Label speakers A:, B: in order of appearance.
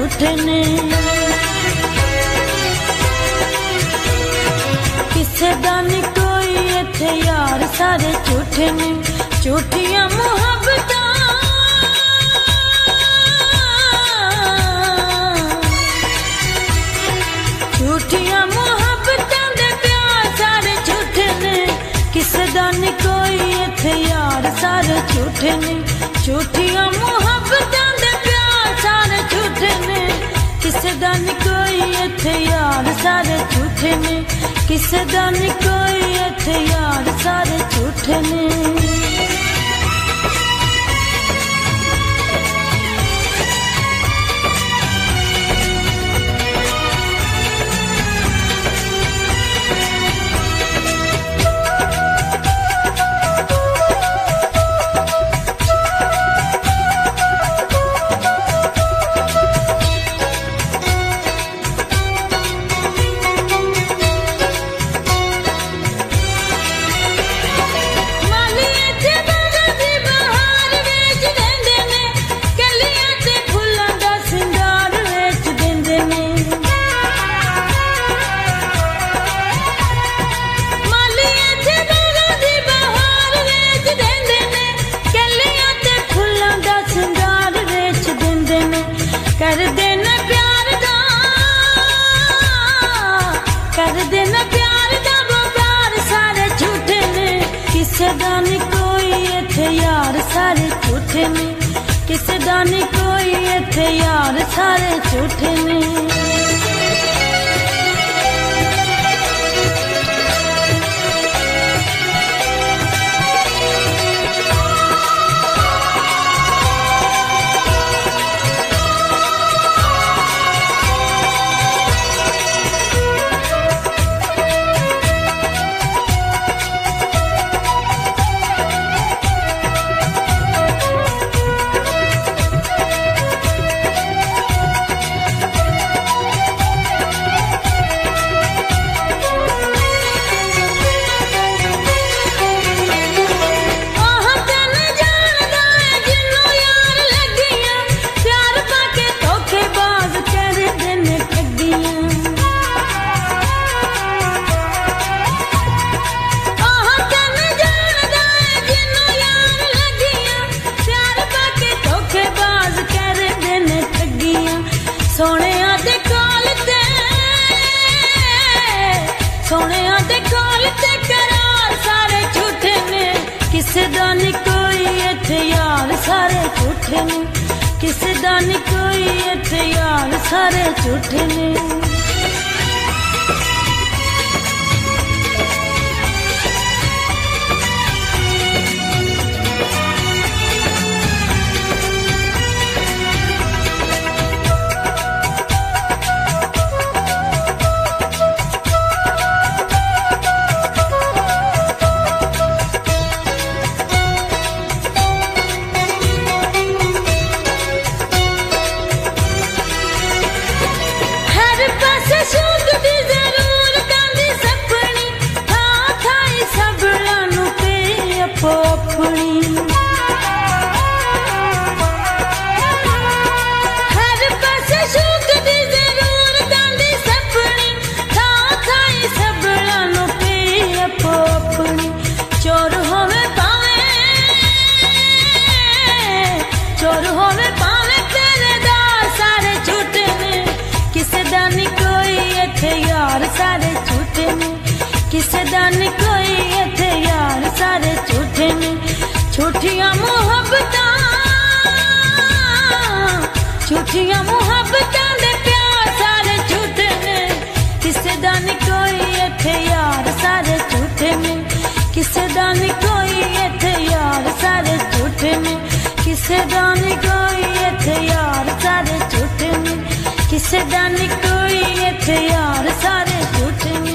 A: झूठे ने। किसे दा नी कोई इत्थे यार, सारे झूठे ने। झूठियां मुहब्बतां झूठियां मुहब्बतां दे प्यार सारे झूठे ने। किसे दा नी कोई इत्थे यार, सारे झूठे ने। झूठियां मुहब्बतां दे प्यार सारे झूठे ने। किसे दा नी कोई इत्थे यार, सारे झूठे ने। किसे दा नी कोई इत्थे यार, सारे झूठे ने। कर देना प्यार दा, कर देना प्यार दा वो प्यार सारे झूठे ने। किसे दा नी कोई इत्थे यार, सारे झूठे ने। किसे दा नी कोई इत्थे यार, सारे झूठे ने। सोनिया दे कोल ते, सोनिया दे कोल ते करार सारे झूठे ने। किसे दा नी कोई इत्थे यार, सारे झूठे ने। किसे दा नी कोई इत्थे यार, सारे झूठे ने। चोर होवे पावे पहरेदार सारे झूठे ने। किसे दा नी कोई इत्थे यार, सारे झूठे ने। किसे दा नी कोई इत्थे यार, सारे झूठे ने। झूठियां मुहब्बतां झूठियां मुहब्बतां दे प्यार सारे झूठे ने। किसे दा नी कोई इत्थे यार, सारे झूठे ने। किसे दा नी कोई इत्थे यार, सारे झूठे ने। किसे दा नी कोई इत्थे यार, सारे झूठे ने। किसे दा नी कोई इत्थे यार, सारे झूठे ने।